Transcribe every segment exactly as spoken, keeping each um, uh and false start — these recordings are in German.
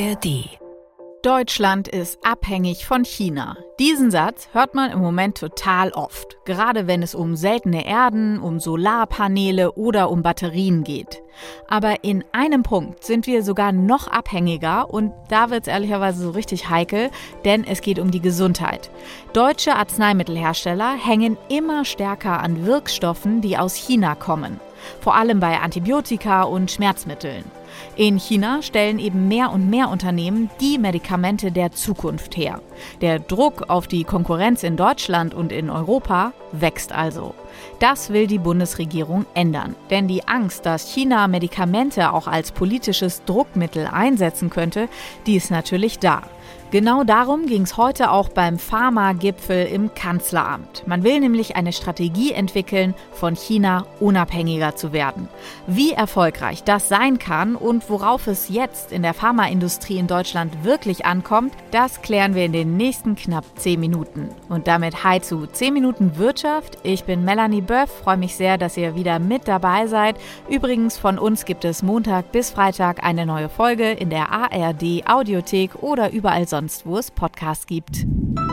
A R D. Deutschland ist abhängig von China. Diesen Satz hört man im Moment total oft, gerade wenn es um seltene Erden, um Solarpaneele oder um Batterien geht. Aber in einem Punkt sind wir sogar noch abhängiger und da wird es ehrlicherweise so richtig heikel, denn es geht um die Gesundheit. Deutsche Arzneimittelhersteller hängen immer stärker an Wirkstoffen, die aus China kommen. Vor allem bei Antibiotika und Schmerzmitteln. In China stellen eben mehr und mehr Unternehmen die Medikamente der Zukunft her. Der Druck auf die Konkurrenz in Deutschland und in Europa wächst also. Das will die Bundesregierung ändern. Denn die Angst, dass China Medikamente auch als politisches Druckmittel einsetzen könnte, die ist natürlich da. Genau darum ging es heute auch beim Pharma-Gipfel im Kanzleramt. Man will nämlich eine Strategie entwickeln, von China unabhängiger zu werden. Wie erfolgreich das sein kann und worauf es jetzt in der Pharmaindustrie in Deutschland wirklich ankommt, das klären wir in den nächsten knapp zehn Minuten. Und damit hi zu zehn Minuten Wirtschaft. Ich bin Melanie Böff, freue mich sehr, dass ihr wieder mit dabei seid. Übrigens, von uns gibt es Montag bis Freitag eine neue Folge in der A R D Audiothek oder überall sonst, wo es Podcasts gibt.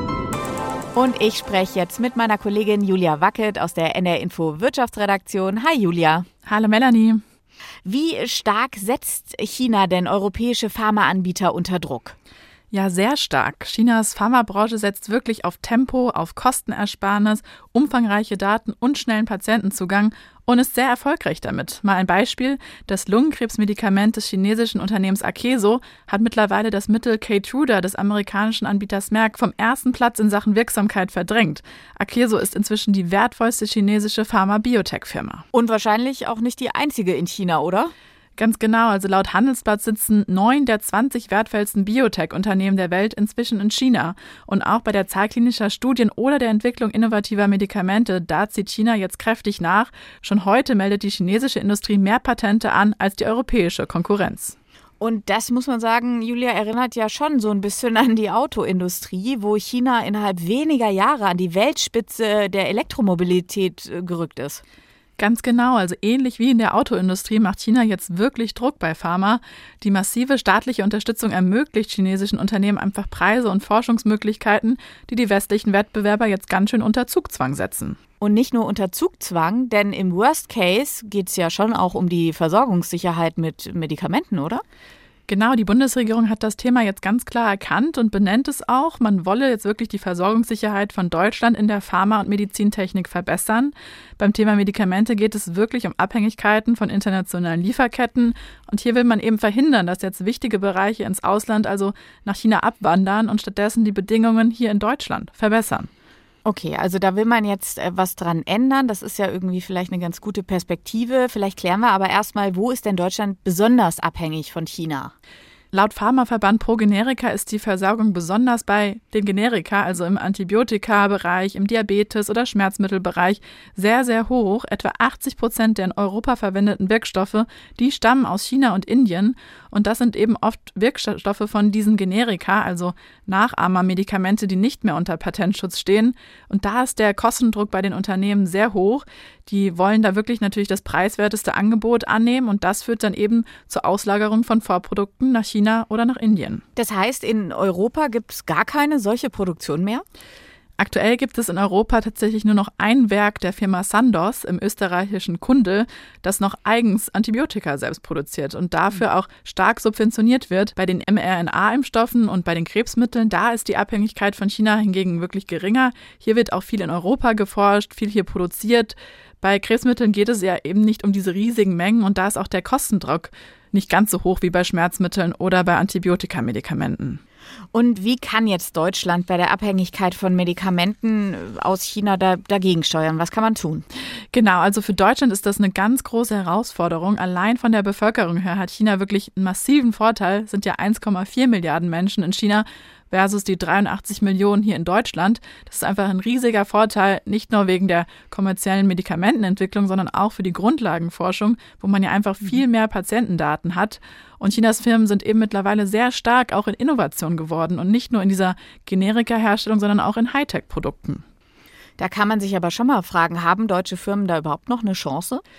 Und ich spreche jetzt mit meiner Kollegin Julia Wackett aus der N R Info Wirtschaftsredaktion. Hi Julia. Hallo Melanie. Wie stark setzt China denn europäische Pharmaanbieter unter Druck? Ja, sehr stark. Chinas Pharmabranche setzt wirklich auf Tempo, auf Kostenersparnis, umfangreiche Daten und schnellen Patientenzugang und ist sehr erfolgreich damit. Mal ein Beispiel: Das Lungenkrebsmedikament des chinesischen Unternehmens Akeso hat mittlerweile das Mittel Keytruda des amerikanischen Anbieters Merck vom ersten Platz in Sachen Wirksamkeit verdrängt. Akeso ist inzwischen die wertvollste chinesische Pharma-Biotech-Firma. Und wahrscheinlich auch nicht die einzige in China, oder? Ganz genau, also laut Handelsblatt sitzen neun der zwanzig wertvollsten Biotech-Unternehmen der Welt inzwischen in China. Und auch bei der Zahl klinischer Studien oder der Entwicklung innovativer Medikamente, da zieht China jetzt kräftig nach. Schon heute meldet die chinesische Industrie mehr Patente an als die europäische Konkurrenz. Und das, muss man sagen, Julia, erinnert ja schon so ein bisschen an die Autoindustrie, wo China innerhalb weniger Jahre an die Weltspitze der Elektromobilität gerückt ist. Ganz genau, also ähnlich wie in der Autoindustrie macht China jetzt wirklich Druck bei Pharma. Die massive staatliche Unterstützung ermöglicht chinesischen Unternehmen einfach Preise und Forschungsmöglichkeiten, die die westlichen Wettbewerber jetzt ganz schön unter Zugzwang setzen. Und nicht nur unter Zugzwang, denn im Worst Case geht es ja schon auch um die Versorgungssicherheit mit Medikamenten, oder? Genau, die Bundesregierung hat das Thema jetzt ganz klar erkannt und benennt es auch. Man wolle jetzt wirklich die Versorgungssicherheit von Deutschland in der Pharma- und Medizintechnik verbessern. Beim Thema Medikamente geht es wirklich um Abhängigkeiten von internationalen Lieferketten. Und hier will man eben verhindern, dass jetzt wichtige Bereiche ins Ausland, also nach China, abwandern und stattdessen die Bedingungen hier in Deutschland verbessern. Okay, also da will man jetzt äh, was dran ändern. Das ist ja irgendwie vielleicht eine ganz gute Perspektive. Vielleicht klären wir aber erstmal, wo ist denn Deutschland besonders abhängig von China? Laut Pharmaverband ProGeneria ist die Versorgung besonders bei den Generika, also im Antibiotika-Bereich, im Diabetes- oder Schmerzmittelbereich, sehr, sehr hoch. Etwa achtzig Prozent der in Europa verwendeten Wirkstoffe, die stammen aus China und Indien. Und das sind eben oft Wirkstoffe von diesen Generika, also Nachahmermedikamente, die nicht mehr unter Patentschutz stehen. Und da ist der Kostendruck bei den Unternehmen sehr hoch. Die wollen da wirklich natürlich das preiswerteste Angebot annehmen und das führt dann eben zur Auslagerung von Vorprodukten nach China oder nach Indien. Das heißt, in Europa gibt es gar keine solche Produktion mehr? Aktuell gibt es in Europa tatsächlich nur noch ein Werk der Firma Sandoz im österreichischen Kundl, das noch eigens Antibiotika selbst produziert und dafür auch stark subventioniert wird. Bei den mRNA-Impfstoffen und bei den Krebsmitteln, da ist die Abhängigkeit von China hingegen wirklich geringer. Hier wird auch viel in Europa geforscht, viel hier produziert. Bei Krebsmitteln geht es ja eben nicht um diese riesigen Mengen und da ist auch der Kostendruck nicht ganz so hoch wie bei Schmerzmitteln oder bei Antibiotikamedikamenten. Und wie kann jetzt Deutschland bei der Abhängigkeit von Medikamenten aus China da, dagegen steuern? Was kann man tun? Genau, also für Deutschland ist das eine ganz große Herausforderung. Allein von der Bevölkerung her hat China wirklich einen massiven Vorteil. Es sind ja eins Komma vier Milliarden Menschen in China versus die dreiundachtzig Millionen hier in Deutschland. Das ist einfach ein riesiger Vorteil, nicht nur wegen der kommerziellen Medikamentenentwicklung, sondern auch für die Grundlagenforschung, wo man ja einfach viel mehr Patientendaten hat. Und Chinas Firmen sind eben mittlerweile sehr stark auch in Innovation geworden und nicht nur in dieser Generika-Herstellung, sondern auch in Hightech-Produkten. Da kann man sich aber schon mal fragen, haben deutsche Firmen da überhaupt noch eine Chance?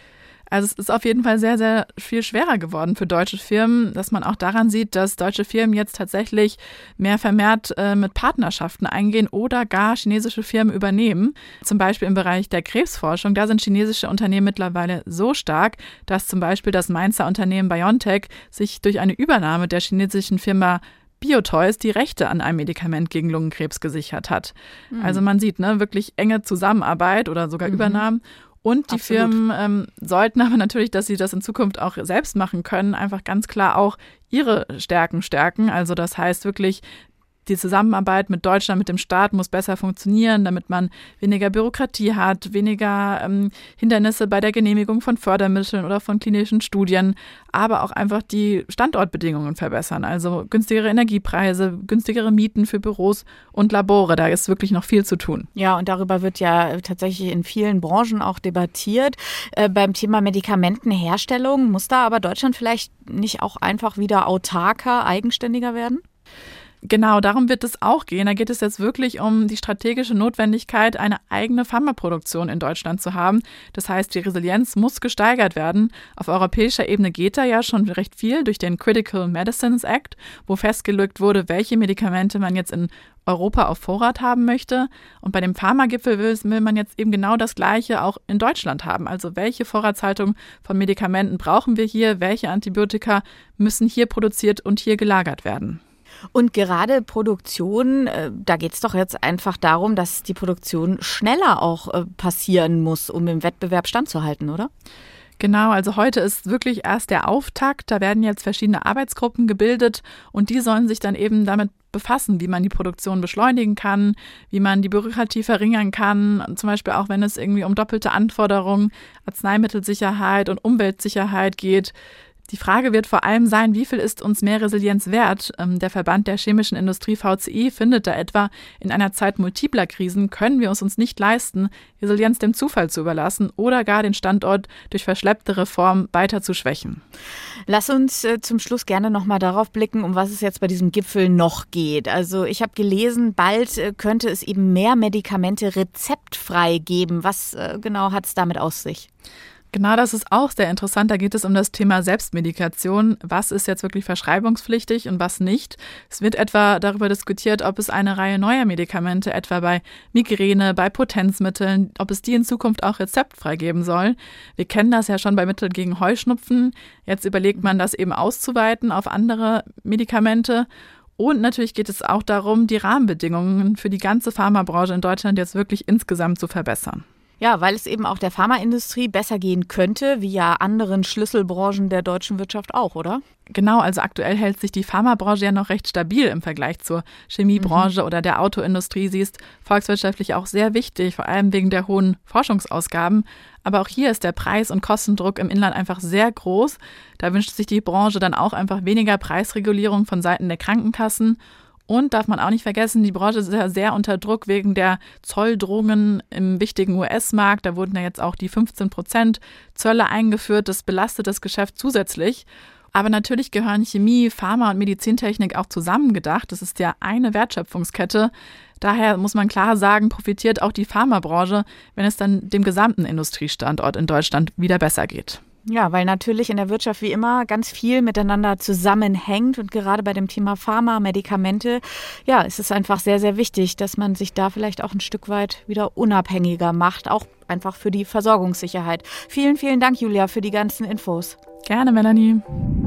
Also es ist auf jeden Fall sehr, sehr viel schwerer geworden für deutsche Firmen, dass man auch daran sieht, dass deutsche Firmen jetzt tatsächlich mehr vermehrt äh, mit Partnerschaften eingehen oder gar chinesische Firmen übernehmen. Zum Beispiel im Bereich der Krebsforschung, da sind chinesische Unternehmen mittlerweile so stark, dass zum Beispiel das Mainzer Unternehmen BioNTech sich durch eine Übernahme der chinesischen Firma Biotoys die Rechte an einem Medikament gegen Lungenkrebs gesichert hat. Mhm. Also man sieht, ne, wirklich enge Zusammenarbeit oder sogar mhm. Übernahmen. Und die Absolut. Firmen ähm, sollten aber natürlich, dass sie das in Zukunft auch selbst machen können, einfach ganz klar auch ihre Stärken stärken. Also das heißt wirklich, die Zusammenarbeit mit Deutschland, mit dem Staat muss besser funktionieren, damit man weniger Bürokratie hat, weniger ähm, Hindernisse bei der Genehmigung von Fördermitteln oder von klinischen Studien, aber auch einfach die Standortbedingungen verbessern. Also günstigere Energiepreise, günstigere Mieten für Büros und Labore. Da ist wirklich noch viel zu tun. Ja, und darüber wird ja tatsächlich in vielen Branchen auch debattiert. Äh, beim Thema Medikamentenherstellung muss da aber Deutschland vielleicht nicht auch einfach wieder autarker, eigenständiger werden? Genau, darum wird es auch gehen. Da geht es jetzt wirklich um die strategische Notwendigkeit, eine eigene Pharmaproduktion in Deutschland zu haben. Das heißt, die Resilienz muss gesteigert werden. Auf europäischer Ebene geht da ja schon recht viel durch den Critical Medicines Act, wo festgelegt wurde, welche Medikamente man jetzt in Europa auf Vorrat haben möchte. Und bei dem Pharmagipfel will, will man jetzt eben genau das Gleiche auch in Deutschland haben. Also welche Vorratshaltung von Medikamenten brauchen wir hier? Welche Antibiotika müssen hier produziert und hier gelagert werden? Und gerade Produktion, da geht es doch jetzt einfach darum, dass die Produktion schneller auch passieren muss, um im Wettbewerb standzuhalten, oder? Genau, also heute ist wirklich erst der Auftakt. Da werden jetzt verschiedene Arbeitsgruppen gebildet und die sollen sich dann eben damit befassen, wie man die Produktion beschleunigen kann, wie man die Bürokratie verringern kann, zum Beispiel auch wenn es irgendwie um doppelte Anforderungen, Arzneimittelsicherheit und Umweltsicherheit geht. Die Frage wird vor allem sein, wie viel ist uns mehr Resilienz wert? Der Verband der chemischen Industrie V C I findet da etwa, in einer Zeit multipler Krisen können wir es uns nicht leisten, Resilienz dem Zufall zu überlassen oder gar den Standort durch verschleppte Reformen weiter zu schwächen. Lass uns äh, zum Schluss gerne noch mal darauf blicken, um was es jetzt bei diesem Gipfel noch geht. Also ich habe gelesen, bald äh, könnte es eben mehr Medikamente rezeptfrei geben. Was äh, genau hat es damit aus sich? Genau, das ist auch sehr interessant. Da geht es um das Thema Selbstmedikation. Was ist jetzt wirklich verschreibungspflichtig und was nicht? Es wird etwa darüber diskutiert, ob es eine Reihe neuer Medikamente, etwa bei Migräne, bei Potenzmitteln, ob es die in Zukunft auch rezeptfrei geben soll. Wir kennen das ja schon bei Mitteln gegen Heuschnupfen. Jetzt überlegt man, das eben auszuweiten auf andere Medikamente. Und natürlich geht es auch darum, die Rahmenbedingungen für die ganze Pharmabranche in Deutschland jetzt wirklich insgesamt zu verbessern. Ja, weil es eben auch der Pharmaindustrie besser gehen könnte, wie ja anderen Schlüsselbranchen der deutschen Wirtschaft auch, oder? Genau, also aktuell hält sich die Pharmabranche ja noch recht stabil im Vergleich zur Chemiebranche mhm. oder der Autoindustrie. Sie ist volkswirtschaftlich auch sehr wichtig, vor allem wegen der hohen Forschungsausgaben. Aber auch hier ist der Preis- und Kostendruck im Inland einfach sehr groß. Da wünscht sich die Branche dann auch einfach weniger Preisregulierung von Seiten der Krankenkassen. Und darf man auch nicht vergessen, die Branche ist ja sehr unter Druck wegen der Zolldrohungen im wichtigen U S-Markt. Da wurden ja jetzt auch die fünfzehn Prozent Zölle eingeführt. Das belastet das Geschäft zusätzlich. Aber natürlich gehören Chemie, Pharma und Medizintechnik auch zusammengedacht. Das ist ja eine Wertschöpfungskette. Daher muss man klar sagen, profitiert auch die Pharmabranche, wenn es dann dem gesamten Industriestandort in Deutschland wieder besser geht. Ja, weil natürlich in der Wirtschaft wie immer ganz viel miteinander zusammenhängt und gerade bei dem Thema Pharma, Medikamente, ja, es ist einfach sehr, sehr wichtig, dass man sich da vielleicht auch ein Stück weit wieder unabhängiger macht, auch einfach für die Versorgungssicherheit. Vielen, vielen Dank, Julia, für die ganzen Infos. Gerne, Melanie.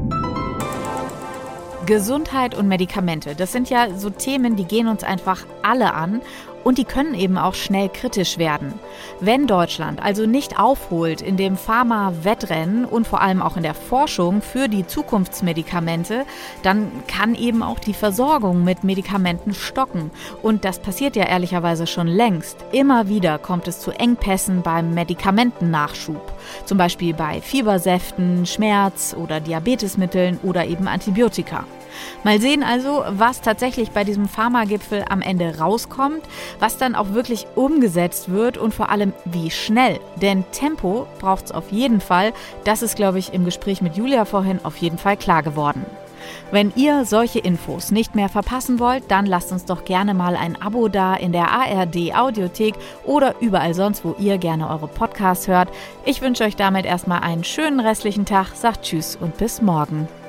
Gesundheit und Medikamente, das sind ja so Themen, die gehen uns einfach alle an. Und die können eben auch schnell kritisch werden. Wenn Deutschland also nicht aufholt in dem Pharma-Wettrennen und vor allem auch in der Forschung für die Zukunftsmedikamente, dann kann eben auch die Versorgung mit Medikamenten stocken. Und das passiert ja ehrlicherweise schon längst. Immer wieder kommt es zu Engpässen beim Medikamentennachschub. Zum Beispiel bei Fiebersäften, Schmerz- oder Diabetesmitteln oder eben Antibiotika. Mal sehen also, was tatsächlich bei diesem Pharmagipfel am Ende rauskommt, was dann auch wirklich umgesetzt wird und vor allem wie schnell. Denn Tempo braucht es auf jeden Fall. Das ist, glaube ich, im Gespräch mit Julia vorhin auf jeden Fall klar geworden. Wenn ihr solche Infos nicht mehr verpassen wollt, dann lasst uns doch gerne mal ein Abo da in der A R D Audiothek oder überall sonst, wo ihr gerne eure Podcasts hört. Ich wünsche euch damit erstmal einen schönen restlichen Tag, sagt Tschüss und bis morgen.